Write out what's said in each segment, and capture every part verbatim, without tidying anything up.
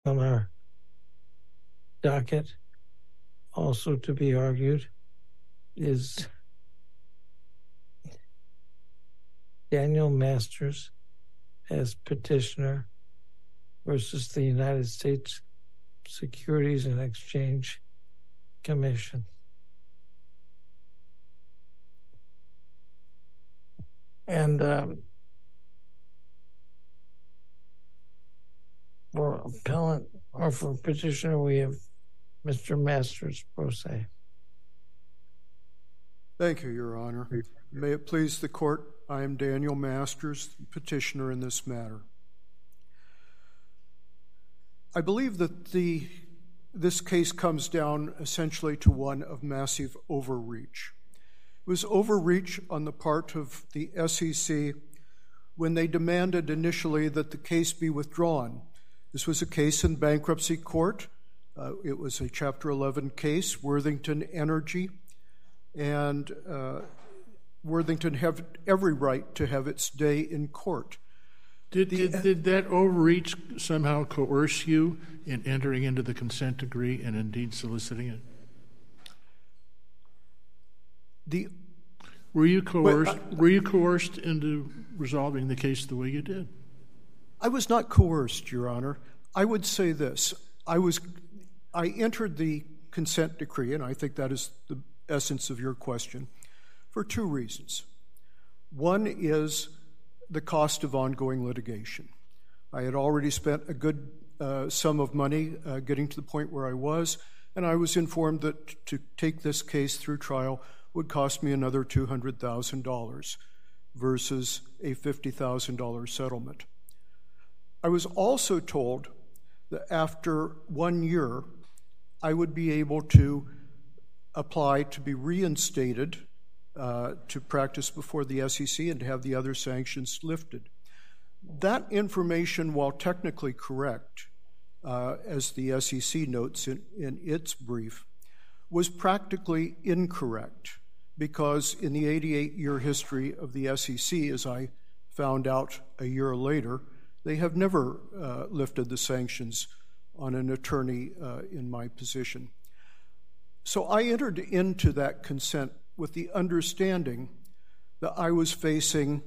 on our docket, also to be argued, is Daniel Masters as petitioner versus the United States Securities and Exchange Commission. And um, for appellant or for petitioner, we have Mister Masters pro se. Thank you, Your Honor. May it please the court, I am Daniel Masters, petitioner in this matter. I believe that the this case comes down essentially to one of massive overreach. It was overreach on the part of the S E C when they demanded initially that the case be withdrawn. This was a case in bankruptcy court. Uh, it was a Chapter eleven case, Worthington Energy, and uh, Worthington had every right to have its day in court. Did, did, did that overreach somehow coerce you in entering into the consent decree and indeed soliciting it? The, were you coerced? But, uh, were you coerced into resolving the case the way you did? I was not coerced, Your Honor. I would say this: I was, I entered the consent decree, and I think that is the essence of your question, for two reasons. One is the cost of ongoing litigation. I had already spent a good uh, sum of money uh, getting to the point where I was, and I was informed that to take this case through trial would cost me another two hundred thousand dollars versus a fifty thousand dollars settlement. I was also told that after one year, I would be able to apply to be reinstated uh, to practice before the S E C and to have the other sanctions lifted. That information, while technically correct, uh, as the S E C notes in, in its brief, was practically incorrect because in the eighty-eight-year history of the S E C, as I found out a year later, they have never uh, lifted the sanctions on an attorney uh, in my position. So I entered into that consent with the understanding that I was facing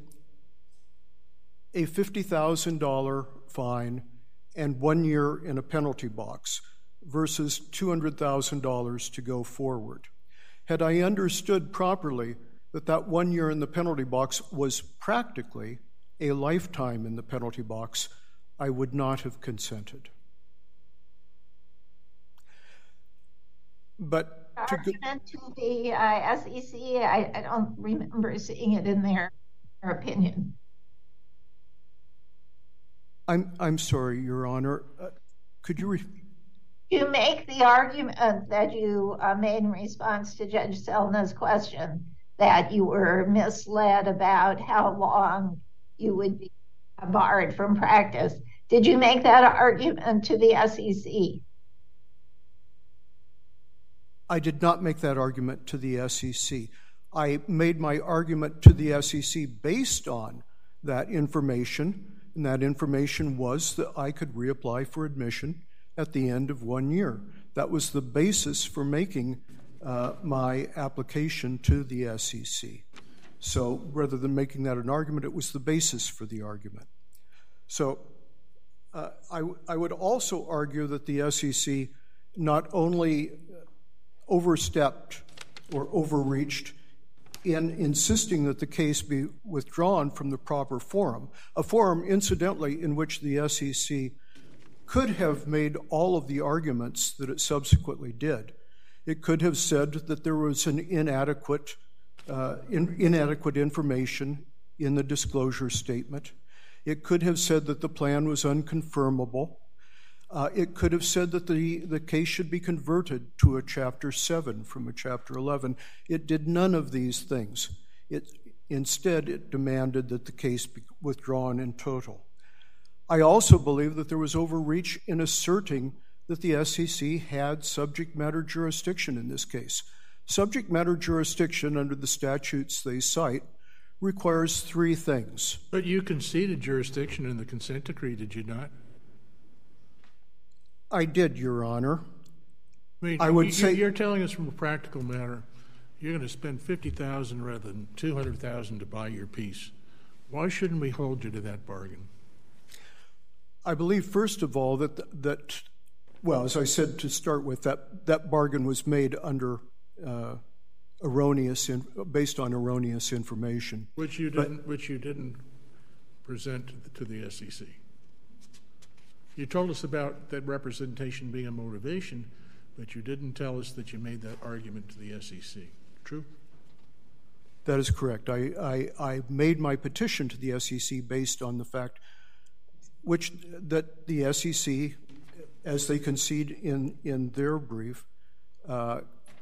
a fifty thousand dollars fine and one year in a penalty box versus two hundred thousand dollars to go forward. Had I understood properly that that one year in the penalty box was practically a lifetime in the penalty box, I would not have consented. But to argument to the uh, S E C, I, I don't remember seeing it in their, their opinion. I'm I'm sorry, Your Honor. Uh, could you repeat? You make the argument that you uh, made in response to Judge Selna's question that you were misled about how long you would be barred from practice. Did you make that argument to the S E C? I did not make that argument to the S E C. I made my argument to the S E C based on that information, and that information was that I could reapply for admission at the end of one year. That was the basis for making uh, my application to the S E C. So rather than making that an argument, it was the basis for the argument. So uh, I, I would also argue that the S E C not only overstepped or overreached in insisting that the case be withdrawn from the proper forum, a forum, incidentally, in which the S E C could have made all of the arguments that it subsequently did. It could have said that there was an inadequate, uh, in, inadequate information in the disclosure statement. It could have said that the plan was unconfirmable. Uh, it could have said that the, the case should be converted to a Chapter seven from a Chapter eleven. It did none of these things. It, instead, it demanded that the case be withdrawn in total. I also believe that there was overreach in asserting that the S E C had subject matter jurisdiction in this case. Subject matter jurisdiction under the statutes they cite requires three things. But you conceded jurisdiction in the consent decree, did you not? I did, Your Honor. I mean, I would you, say you're telling us from a practical matter, you're going to spend fifty thousand dollars rather than two hundred thousand dollars to buy your piece. Why shouldn't we hold you to that bargain? I believe, first of all, that that well, as I said to start with, that that bargain was made under uh, erroneous, in, based on erroneous information, which you didn't, but, which you didn't present to the, to the S E C. You told us about that representation being a motivation, but you didn't tell us that you made that argument to the S E C. True? That is correct. I, I, I made my petition to the S E C based on the fact which that the S E C, as they concede in, in their brief, uh,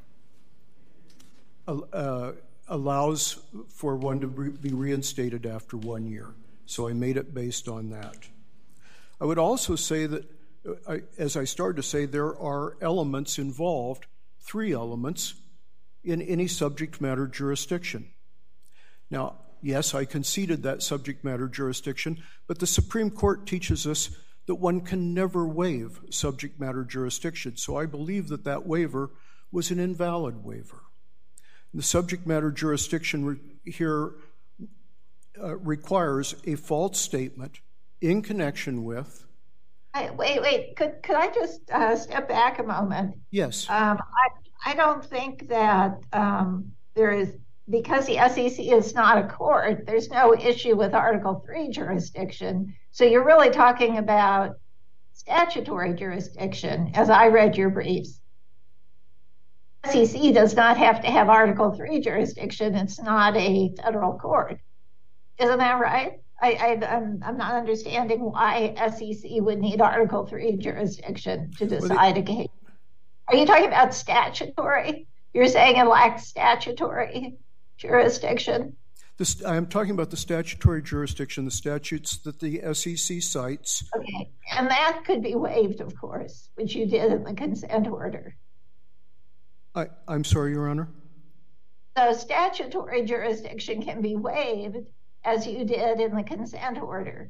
uh, allows for one to re- be reinstated after one year. So I made it based on that. I would also say that, uh, I, as I started to say, there are elements involved, three elements, in any subject matter jurisdiction. Now, yes, I conceded that subject matter jurisdiction, but the Supreme Court teaches us that one can never waive subject matter jurisdiction. So I believe that that waiver was an invalid waiver. The subject matter jurisdiction re- here uh, requires a false statement in connection with. I, wait, wait. Could could I just uh, step back a moment? Yes. Um, I I don't think that um, there is, because the S E C is not a court, there's no issue with Article three jurisdiction. So you're really talking about statutory jurisdiction, as I read your briefs. S E C does not have to have Article three jurisdiction. It's not a federal court. Isn't that right? I, I, I'm, I'm not understanding why S E C would need Article three jurisdiction to decide a case. Are you talking about statutory? You're saying it lacks statutory jurisdiction? This, I'm talking about the statutory jurisdiction, the statutes that the S E C cites. Okay, and that could be waived, of course, which you did in the consent order. I, I'm sorry, Your Honor? So statutory jurisdiction can be waived, as you did in the consent order.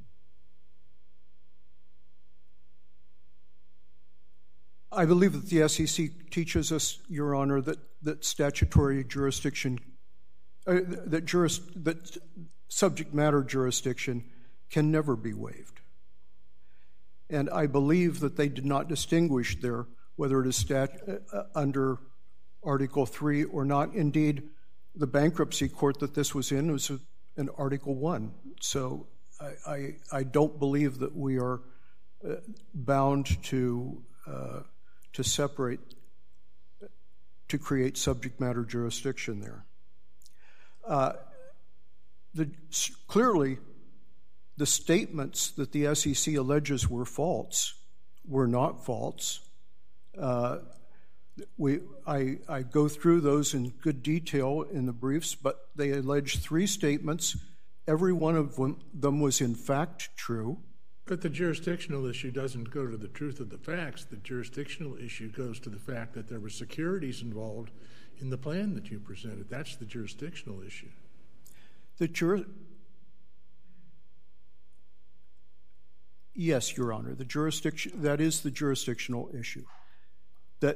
I believe that the S E C teaches us, Your Honor, that, that statutory jurisdiction, uh, that, juris, that subject matter jurisdiction can never be waived. And I believe that they did not distinguish there whether it is stat, uh, under Article three or not. Indeed, the bankruptcy court that this was in was in Article one. So I, I, I don't believe that we are uh, bound to uh, to separate, to create subject matter jurisdiction there. Uh, the, clearly, the statements that the S E C alleges were false were not false. Uh, we, I, I go through those in good detail in the briefs, but they allege three statements. Every one of them was in fact true. But the jurisdictional issue doesn't go to the truth of the facts. The jurisdictional issue goes to the fact that there were securities involved in the plan that you presented. That's the jurisdictional issue. The jur- Yes, Your Honor, the jurisdiction, that is the jurisdictional issue. That,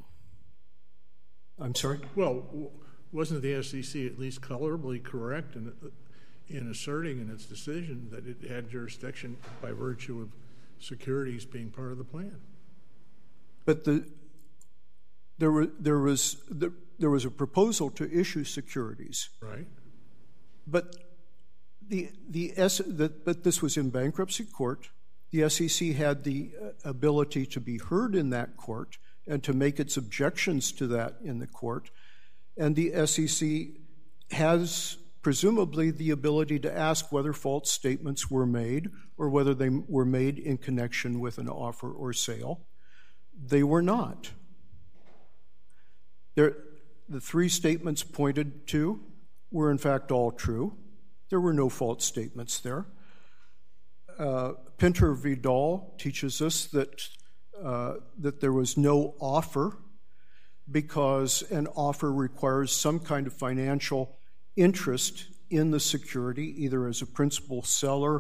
I'm sorry? Well, wasn't the S E C at least colorably correct in, in asserting in its decision that it had jurisdiction by virtue of securities being part of the plan? But the there were there was the, there was a proposal to issue securities, right? But the the S the, but this was in bankruptcy court. The S E C had the ability to be heard in that court and to make its objections to that in the court. And the S E C has presumably the ability to ask whether false statements were made or whether they were made in connection with an offer or sale. They were not. There, the three statements pointed to were in fact all true. There were no false statements there. Uh, Pinter v. Dahl teaches us that uh, that there was no offer because an offer requires some kind of financial interest in the security, either as a principal seller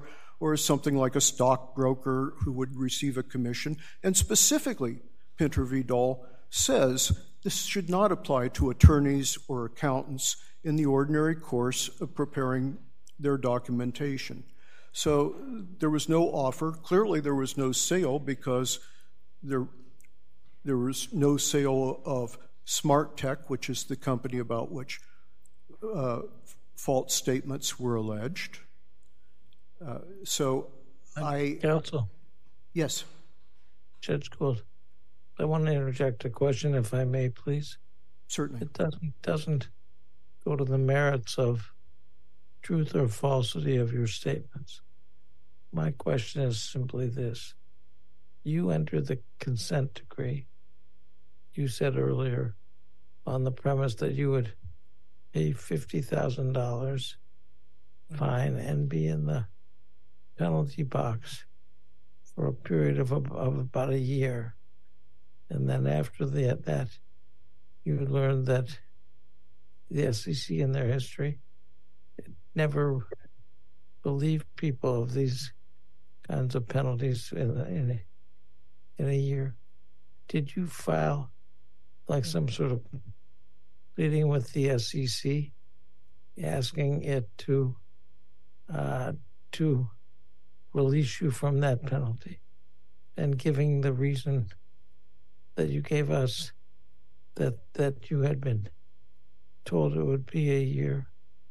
or as something like a stockbroker who would receive a commission. And specifically, Pinter v. Dahl says this should not apply to attorneys or accountants in the ordinary course of preparing their documentation. So there was no offer. Clearly, there was no sale because there, there was no sale of Smart Tech, which is the company about which uh, false statements were alleged. Uh, so I... Counsel. Yes. Judge Gould, I want to interject a question, if I may, please. Certainly. It doesn't, doesn't go to the merits of truth or falsity of your statements. My question is simply this. You entered the consent decree, you said earlier, on the premise that you would pay fifty thousand dollars fine and be in the penalty box for a period of, of about a year. And then after the, that, you learned that the S E C in their history never believed people of these kinds of penalties in a, in a, in a year. Did you file like some sort of pleading with the S E C, asking it to uh, to release you from that penalty, and giving the reason that you gave us, that that you had been told it would be a year?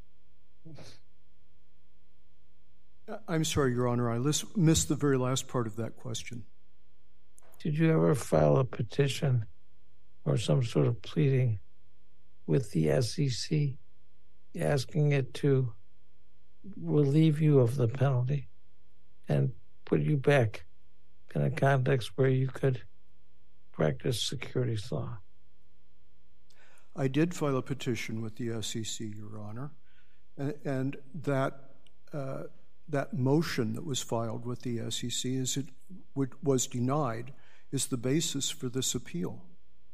I'm sorry, Your Honor, I missed the very last part of that question. Did you ever file a petition or some sort of pleading with the S E C, asking it to relieve you of the penalty and put you back in a context where you could practice securities law? I did file a petition with the S E C, Your Honor, and, and that uh, that motion that was filed with the S E C, as it would, was denied, is the basis for this appeal.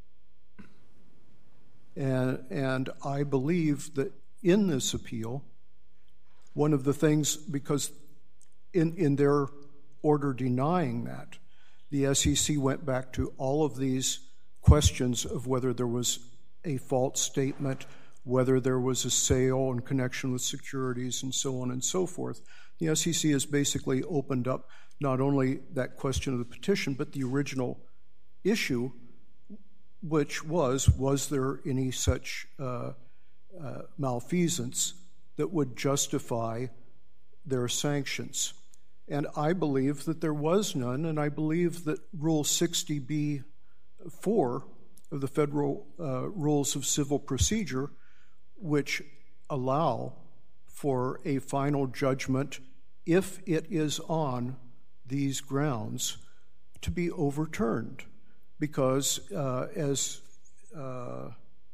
And, and I believe that in this appeal, one of the things, because in, in their order denying that, the S E C went back to all of these questions of whether there was a false statement, whether there was a sale in connection with securities, and so on and so forth. The S E C has basically opened up not only that question of the petition, but the original issue, which was, was there any such uh, uh, malfeasance that would justify their sanctions? And I believe that there was none, and I believe that Rule sixty B four of the Federal uh, Rules of Civil Procedure, which allow for a final judgment if it is on these grounds, to be overturned. Because uh, as, uh,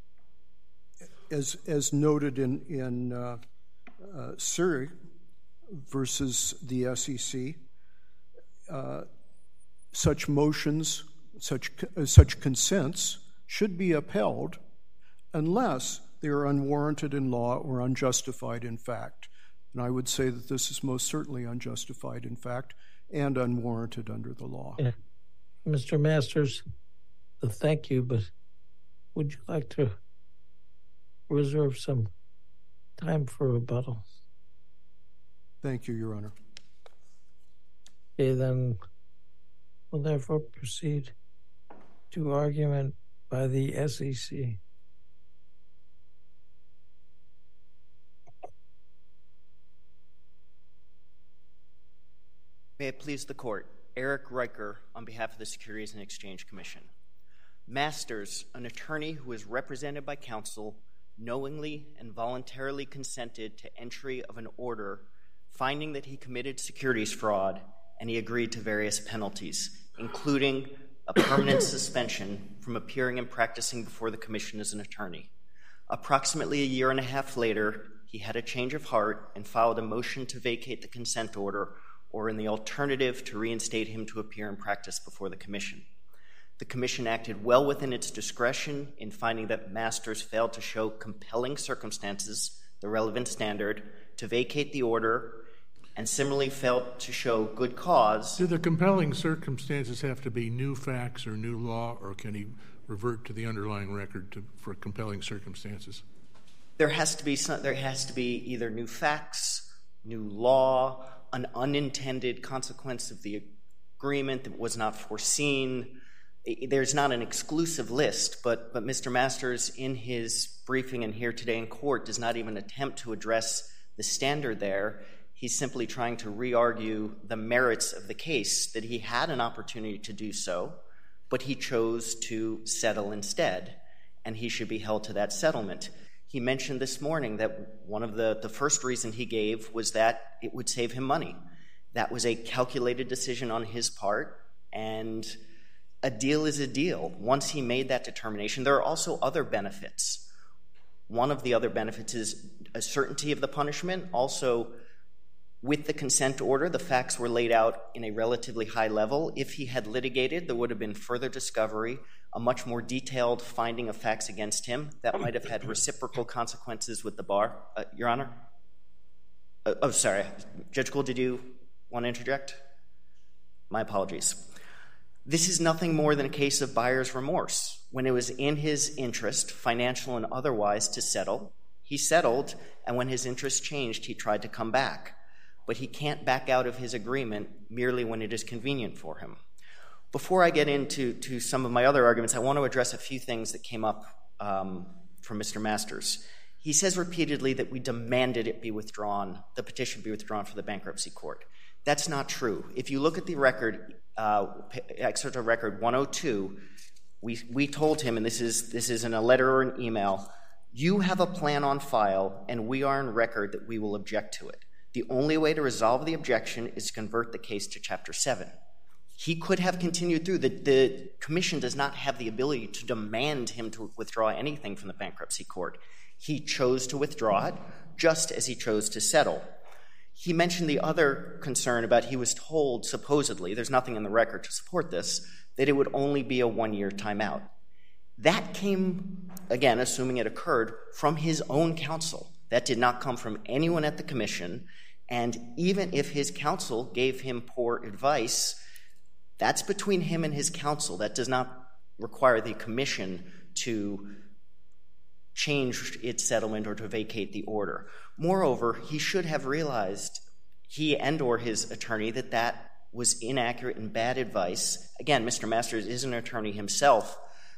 as as noted in, in uh, uh, Suri versus the S E C, uh, such motions, such, uh, such consents should be upheld unless they are unwarranted in law or unjustified in fact. And I would say that this is most certainly unjustified in fact and unwarranted under the law. Yeah. Mister Masters, uh, thank you, but would you like to reserve some time for rebuttal? Thank you, Your Honor. Okay, then we'll therefore proceed to argument by the S E C. May it please the Court. Eric Riker on behalf of the Securities and Exchange Commission. Masters, an attorney who is represented by counsel, knowingly and voluntarily consented to entry of an order finding that he committed securities fraud, and he agreed to various penalties, including a permanent suspension from appearing and practicing before the Commission as an attorney. Approximately a year and a half later, he had a change of heart and filed a motion to vacate the consent order, or in the alternative, to reinstate him to appear and practice before the Commission. The Commission acted well within its discretion in finding that Masters failed to show compelling circumstances, the relevant standard, to vacate the order and similarly failed to show good cause. Do the compelling circumstances have to be new facts or new law, or can he revert to the underlying record to, for compelling circumstances? There has to be some, there has to be either new facts, new law, an unintended consequence of the agreement that was not foreseen. There's not an exclusive list, but but Mister Masters, in his briefing and here today in court, does not even attempt to address the standard there. He's simply trying to re-argue the merits of the case, that he had an opportunity to do so, but he chose to settle instead, and he should be held to that settlement. He mentioned this morning that one of the, the first reason he gave was that it would save him money. That was a calculated decision on his part, and a deal is a deal. Once he made that determination, there are also other benefits. One of the other benefits is a certainty of the punishment. Also, with the consent order, the facts were laid out in a relatively high level. If he had litigated, there would have been further discovery, a much more detailed finding of facts against him. That might have had reciprocal consequences with the bar. Uh, Your Honor? Uh, oh, sorry. Judge Gould, did you want to interject? My apologies. This is nothing more than a case of buyer's remorse. When it was in his interest, financial and otherwise, to settle, he settled, and when his interest changed, he tried to come back. But he can't back out of his agreement merely when it is convenient for him. Before I get into to some of my other arguments, I want to address a few things that came up um, from Mister Masters. He says repeatedly that we demanded it be withdrawn, the petition be withdrawn for the bankruptcy court. That's not true. If you look at the record, uh, excerpt of record one oh two, we, we told him, and this is, this is in a letter or an email, you have a plan on file, and we are on record that we will object to it. The only way to resolve the objection is to convert the case to Chapter seven. He could have continued through. The, the commission does not have the ability to demand him to withdraw anything from the bankruptcy court. He chose to withdraw it, just as he chose to settle. He mentioned the other concern about he was told, supposedly, there's nothing in the record to support this, that it would only be a one-year timeout. That came, again, assuming it occurred, from his own counsel. That did not come from anyone at the commission, and even if his counsel gave him poor advice, that's between him and his counsel. That does not require the commission to change its settlement or to vacate the order. Moreover, he should have realized, he and or his attorney, that that was inaccurate and bad advice. Again, Mister Masters is an attorney himself,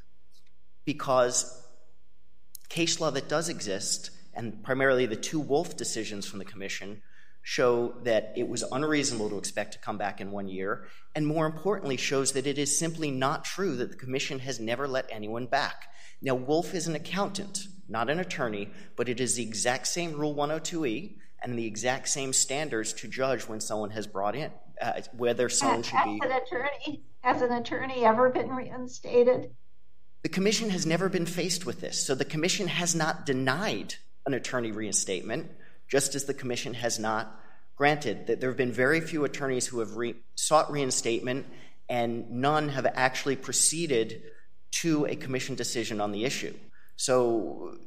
because case law that does exist, and primarily the two Wolf decisions from the commission, show that it was unreasonable to expect to come back in one year, and more importantly, shows that it is simply not true that the commission has never let anyone back. Now, Wolf is an accountant, not an attorney, but it is the exact same Rule one oh two E and the exact same standards to judge when someone has brought in, uh, whether someone has, should be... An attorney, has an attorney ever been reinstated? The commission has never been faced with this, so the commission has not denied an attorney reinstatement, just as the commission has not granted. That there have been very few attorneys who have re- sought reinstatement, and none have actually proceeded to a commission decision on the issue. So,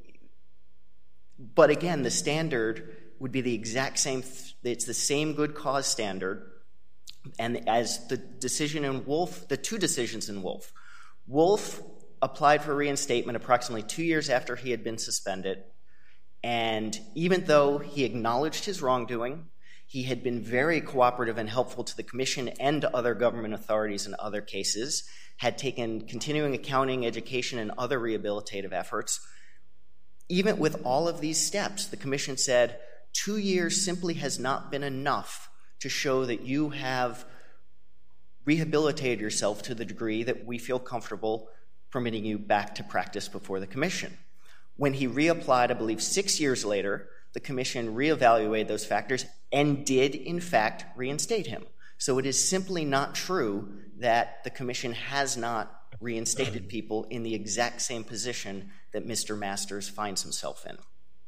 but again, the standard would be the exact same, it's the same good cause standard, and as the decision in Wolf, the two decisions in Wolf, Wolf applied for reinstatement approximately two years after he had been suspended, and even though he acknowledged his wrongdoing, he had been very cooperative and helpful to the commission and other government authorities in other cases, had taken continuing accounting, education, and other rehabilitative efforts. Even with all of these steps, the commission said, two years simply has not been enough to show that you have rehabilitated yourself to the degree that we feel comfortable permitting you back to practice before the commission. When he reapplied, I believe six years later, the commission reevaluated those factors and did, in fact, reinstate him. So it is simply not true that the commission has not reinstated people in the exact same position that Mister Masters finds himself in.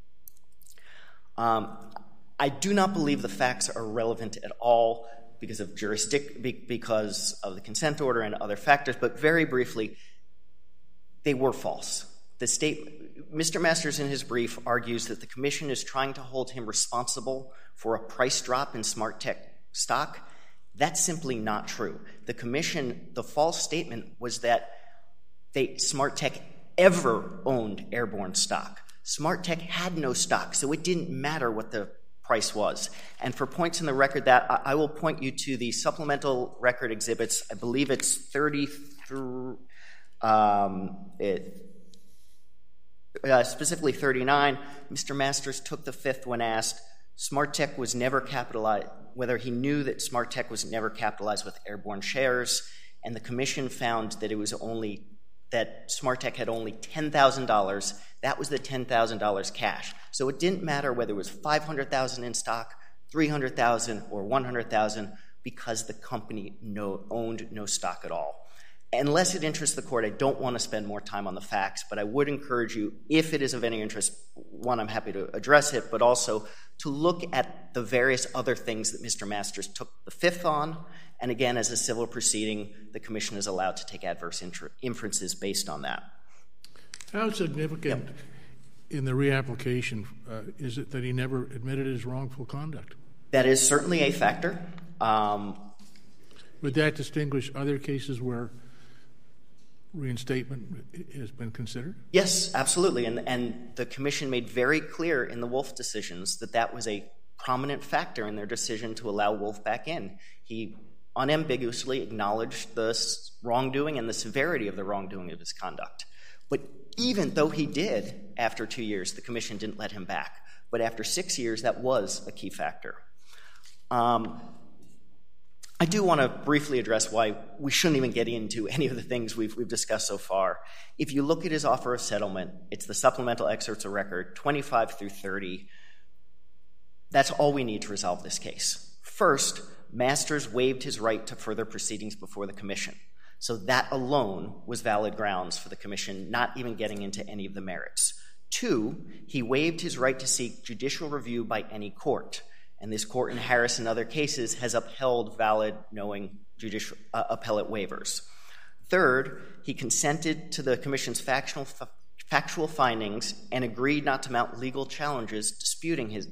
Um, I do not believe the facts are relevant at all because of jurisdic- because of the consent order and other factors, but very briefly, they were false. The state, Mister Masters in his brief argues that the commission is trying to hold him responsible for a price drop in SmartTech stock. That's simply not true. The commission, the false statement was that they, SmartTech ever owned Airborne stock. SmartTech had no stock, so it didn't matter what the price was. And for points in the record that, I, I will point you to the supplemental record exhibits. I believe it's thirty-three, um, it, uh, specifically thirty-nine. Mister Masters took the fifth when asked, SmartTech was never capitalized, whether he knew that SmartTech was never capitalized with Airborne shares, and the commission found that it was only, that SmartTech had only ten thousand dollars. That was the ten thousand dollars cash. So it didn't matter whether it was five hundred thousand dollars in stock, three hundred thousand dollars, or one hundred thousand dollars, because the company no, owned no stock at all. Unless it interests the court, I don't want to spend more time on the facts, but I would encourage you, if it is of any interest, one, I'm happy to address it, but also to look at the various other things that Mister Masters took the fifth on. And again, as a civil proceeding, the commission is allowed to take adverse inter- inferences based on that. How significant yep. in the reapplication uh, is it that he never admitted his wrongful conduct? That is certainly a factor. Um, Would that distinguish other cases where reinstatement has been considered? Yes, absolutely. And, and the commission made very clear in the Wolf decisions that that was a prominent factor in their decision to allow Wolf back in. He unambiguously acknowledged the wrongdoing and the severity of the wrongdoing of his conduct. But even though he did, after two years, the commission didn't let him back. But after six years, that was a key factor. Um, I do want to briefly address why we shouldn't even get into any of the things we've, we've discussed so far. If you look at his offer of settlement, it's the supplemental excerpts of record, twenty-five through thirty. That's all we need to resolve this case. First, Masters waived his right to further proceedings before the commission. So that alone was valid grounds for the commission not even getting into any of the merits. Two, he waived his right to seek judicial review by any court. And this court in Harris and other cases has upheld valid, knowing judicial uh, appellate waivers. Third, he consented to the commission's factual, f- factual findings and agreed not to mount legal challenges disputing his,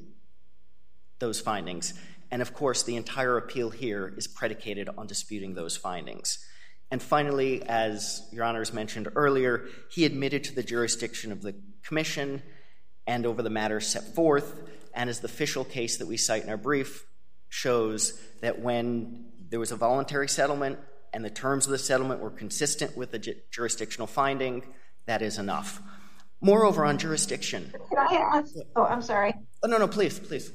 those findings. And of course, the entire appeal here is predicated on disputing those findings. And finally, as Your Honors mentioned earlier, he admitted to the jurisdiction of the commission and over the matters set forth. And as the official case that we cite in our brief shows, that when there was a voluntary settlement and the terms of the settlement were consistent with the ju- jurisdictional finding, that is enough. Moreover, on jurisdiction. Can I ask? Oh, I'm sorry. Oh, no, no, please, please.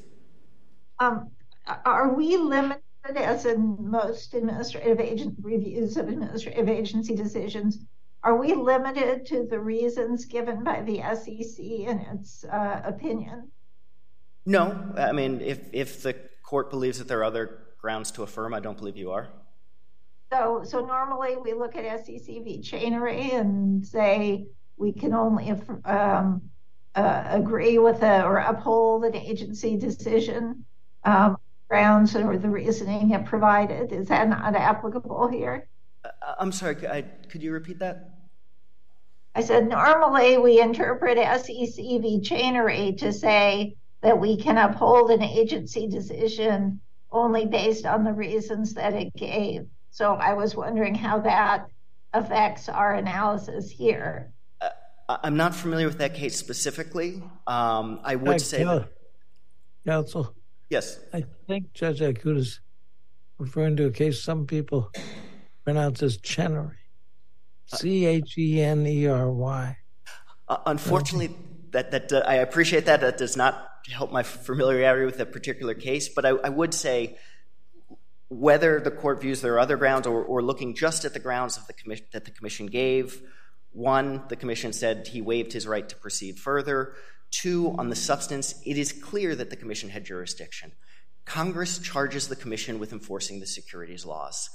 Um, are we limited, as in most administrative agent reviews of administrative agency decisions, are we limited to the reasons given by the S E C in its uh, opinion? No. I mean, if, if the court believes that there are other grounds to affirm, I don't believe you are. So, so normally we look at S E C v. Chainery and say we can only um, uh, agree with a, or uphold an agency decision um, grounds or the reasoning it provided. Is that not applicable here? Uh, I'm sorry, I, could you repeat that? I said normally we interpret S E C v. Chainery to say that we can uphold an agency decision only based on the reasons that it gave. So I was wondering how that affects our analysis here. Uh, I'm not familiar with that case specifically. Um, I would Judge, say that... Counsel. Yes. I think Judge Aikuda is referring to a case some people pronounce as Chenery. C H E N E R Y. Uh, unfortunately, that, that uh, I appreciate that. That does not help my familiarity with that particular case. But I, I would say whether the court views there are other grounds or, or looking just at the grounds of the commission, that the commission gave, one, the commission said he waived his right to proceed further. Two, on the substance, it is clear that the commission had jurisdiction. Congress charges the commission with enforcing the securities laws.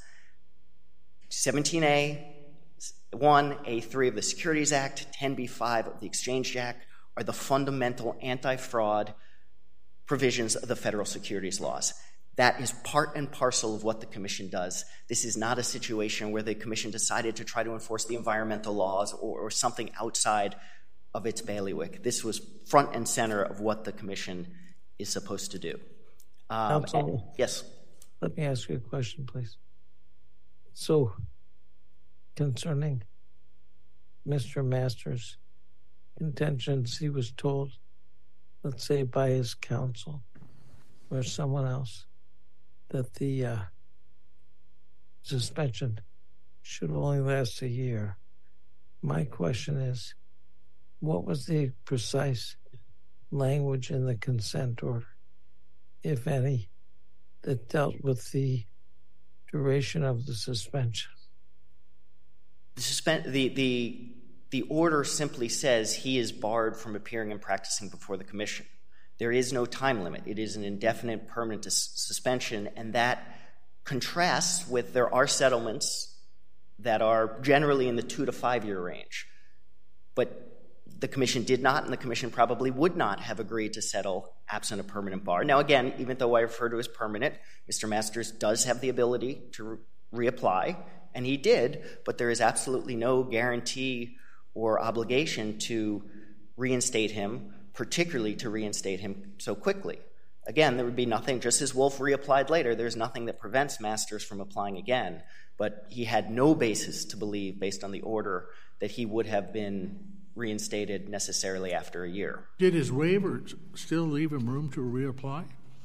seventeen A, one, A three of the Securities Act, ten B five of the Exchange Act are the fundamental anti-fraud provisions of the federal securities laws. That is part and parcel of what the commission does. This is not a situation where the commission decided to try to enforce the environmental laws or, or something outside of its bailiwick. This was front and center of what the commission is supposed to do. Um, and, yes. Let me ask you a question, please. So, concerning Mister Masters' intentions, he was told, let's say by his counsel or someone else, that the uh, suspension should only last a year. My question is, what was the precise language in the consent order, if any, that dealt with the duration of the suspension? The, suspend, the, the, the order simply says he is barred from appearing and practicing before the commission. There is no time limit. It is an indefinite permanent dis- suspension, and that contrasts with there are settlements that are generally in the two to five year range. But the commission did not, and the commission probably would not have agreed to settle absent a permanent bar. Now, again, even though I refer to as permanent, Mister Masters does have the ability to re- reapply, and he did, but there is absolutely no guarantee or obligation to reinstate him, particularly to reinstate him so quickly. Again, there would be nothing, just as Wolf reapplied later, there's nothing that prevents Masters from applying again, but he had no basis to believe, based on the order, that he would have been reinstated necessarily after a year. Did his waiver still leave him room to reapply?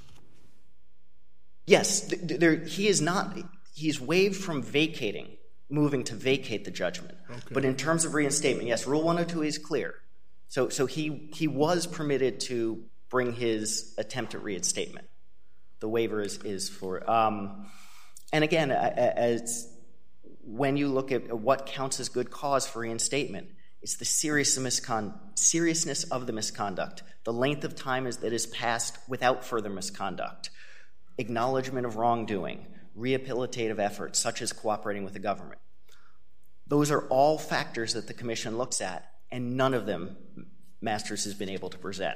Yes, th- there, he is not, he's waived from vacating, moving to vacate the judgment. Okay. But in terms of reinstatement, yes, Rule one oh two is clear. So so he, he was permitted to bring his attempt at reinstatement. The waiver is, is for, um, and again, as when you look at what counts as good cause for reinstatement, it's the serious miscon- seriousness of the misconduct, the length of time is, that is passed without further misconduct, acknowledgement of wrongdoing, rehabilitative efforts, such as cooperating with the government. Those are all factors that the commission looks at, and none of them Masters has been able to present.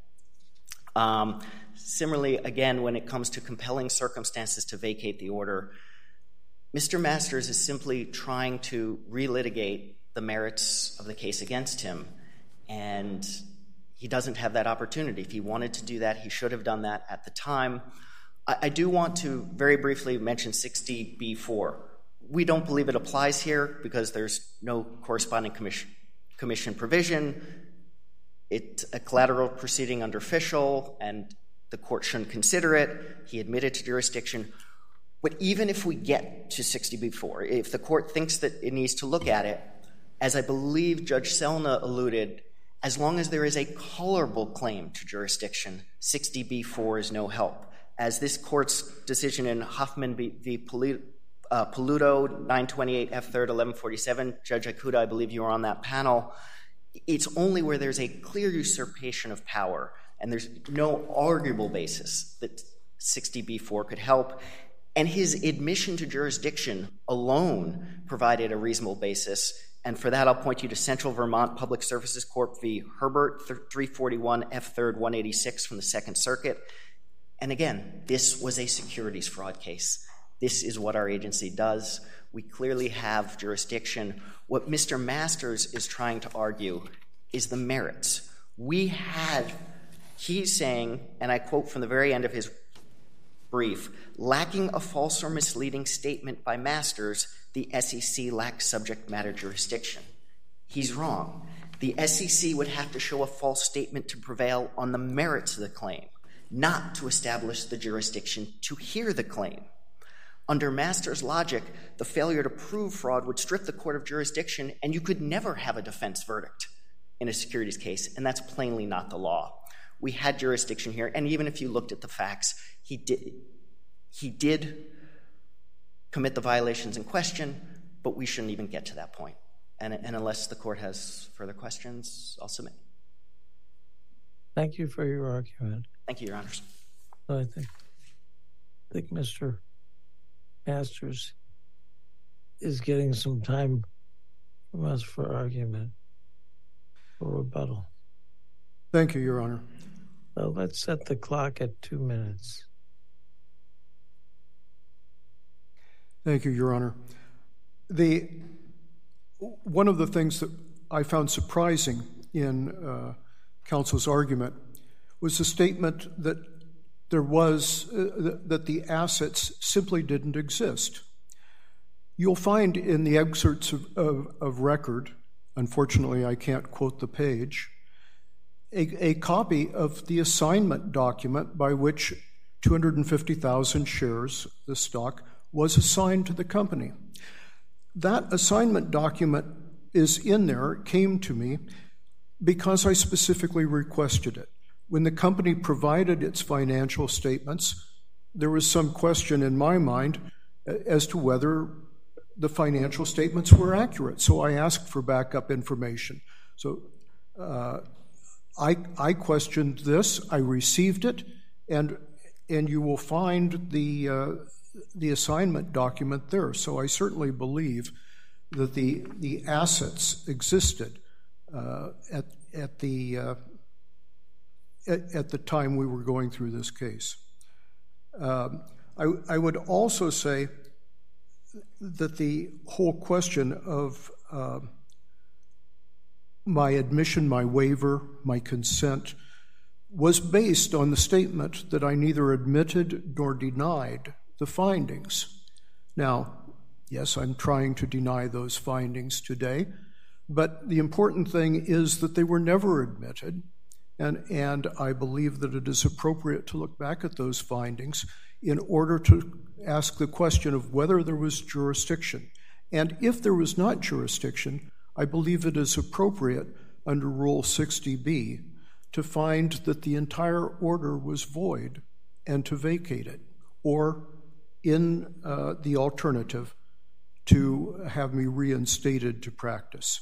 Um, similarly, again, when it comes to compelling circumstances to vacate the order, Mister Masters is simply trying to relitigate the merits of the case against him, and he doesn't have that opportunity. If he wanted to do that, he should have done that at the time. I, I do want to very briefly mention sixty B four. We don't believe it applies here because there's no corresponding commission, commission provision. It's a collateral proceeding under official, and the court shouldn't consider it. He admitted to jurisdiction. But even if we get to sixty B four, if the court thinks that it needs to look at it, as I believe Judge Selna alluded, as long as there is a colorable claim to jurisdiction, sixty B four is no help. As this court's decision in Huffman v. Uh, Paluto, nine twenty-eight F third, eleven forty-seven, Judge Ikuda, I believe you were on that panel, it's only where there's a clear usurpation of power and there's no arguable basis that sixty B four could help. And his admission to jurisdiction alone provided a reasonable basis. And for that, I'll point you to Central Vermont Public Services Corp v. Herbert, three forty-one F third, one eighty-six from the Second Circuit. And again, this was a securities fraud case. This is what our agency does. We clearly have jurisdiction. What Mister Masters is trying to argue is the merits. We had, he's saying, and I quote from the very end of his brief, lacking a false or misleading statement by Masters, the S E C lacks subject matter jurisdiction. He's wrong. The S E C would have to show a false statement to prevail on the merits of the claim, not to establish the jurisdiction to hear the claim. Under Masters' logic, the failure to prove fraud would strip the court of jurisdiction, and you could never have a defense verdict in a securities case, and that's plainly not the law. We had jurisdiction here, and even if you looked at the facts, he did, he did commit the violations in question, but we shouldn't even get to that point. And, and unless the court has further questions, I'll submit. Thank you for your argument. Thank you, Your Honors. I think, I think Mister Masters is getting some time from us for argument or rebuttal. Thank you, Your Honor. So let's set the clock at two minutes. Thank you, Your Honor. The one of the things that I found surprising in uh, counsel's argument was the statement that there was, uh, that the assets simply didn't exist. You'll find in the excerpts of, of, of record, unfortunately I can't quote the page, a, a copy of the assignment document by which two hundred fifty thousand shares, the stock, was assigned to the company. That assignment document is in there, it came to me, because I specifically requested it. When the company provided its financial statements, there was some question in my mind as to whether the financial statements were accurate. So I asked for backup information. So uh, I, I questioned this, I received it, and and you will find the uh, the assignment document there. So I certainly believe that the the assets existed uh, at at the uh, at, at the time we were going through this case. Um, I, I would also say that the whole question of uh, my admission, my waiver, my consent was based on the statement that I neither admitted nor denied the findings. Now, yes, I'm trying to deny those findings today, but the important thing is that they were never admitted, and, and I believe that it is appropriate to look back at those findings in order to ask the question of whether there was jurisdiction. And if there was not jurisdiction, I believe it is appropriate under Rule sixty B to find that the entire order was void and to vacate it, or in uh, the alternative, to have me reinstated to practice.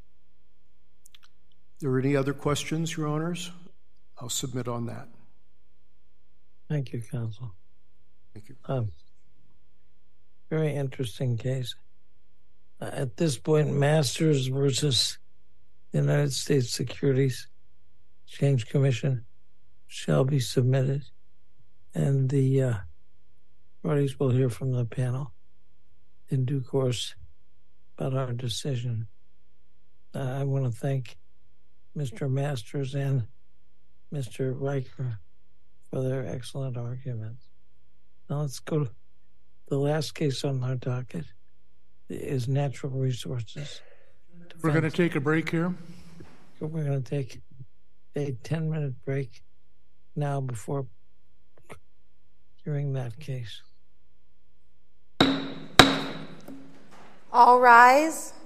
Are there any other questions, Your Honors? I'll submit on that. Thank you, Counsel. Thank you. Um, very interesting case. Uh, at this point, Masters versus the United States Securities Exchange Commission shall be submitted, and the uh, parties will hear from the panel in due course about our decision. Uh, I want to thank Mister Masters and Mister Riker for their excellent arguments. Now let's go to the last case on our docket is Natural Resources. We're going to take a break here. We're going to take a ten-minute break now before hearing that case. All rise.